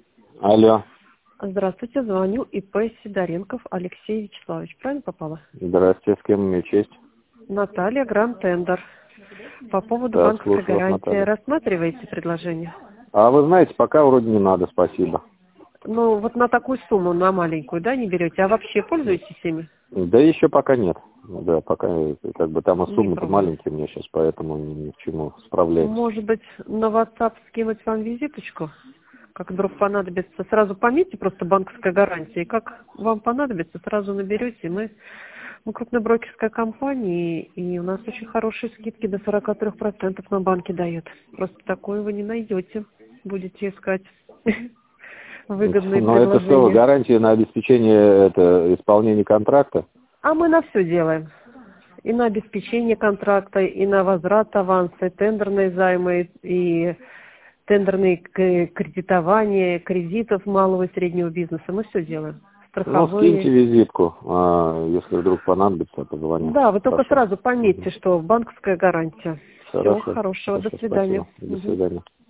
Алло. Здравствуйте, звоню ИП Сидоренков Алексей Вячеславович. Правильно попала? Здравствуйте, с кем имею честь? Наталья, Гранд Тендер. По поводу Да, банковской слушаю вас, гарантии. Наталья. Рассматриваете предложение? А вы знаете, пока вроде не надо, спасибо. Ну, вот на такую сумму, на маленькую, да, не берете? А вообще пользуетесь ими? Да еще пока нет. Да, пока как бы там и Не суммы-то пробовали. маленькие мне сейчас, поэтому ни к чему справляемся. Может быть, на WhatsApp скинуть вам визиточку? Как вдруг понадобится, сразу пометьте просто банковская гарантия. И как вам понадобится, сразу наберете. Мы крупная брокерская компания, и у нас очень хорошие скидки до 43% на банки дает. Просто такое вы не найдете. Будете искать выгодные Но это что, предложения. гарантия на обеспечение исполнения контракта? А мы на все делаем. И на обеспечение контракта, и на возврат аванса, и тендерные займы, и тендерные кредитования, кредитов малого и среднего бизнеса. Мы все делаем. Ну, скиньте Страховые. визитку, если вдруг понадобится, позвоню. Да, вы только Хорошо. сразу пометьте, что банковская гарантия. Всего Хорошо. хорошего. До Хорошо, свидания. спасибо. До Мгм. свидания.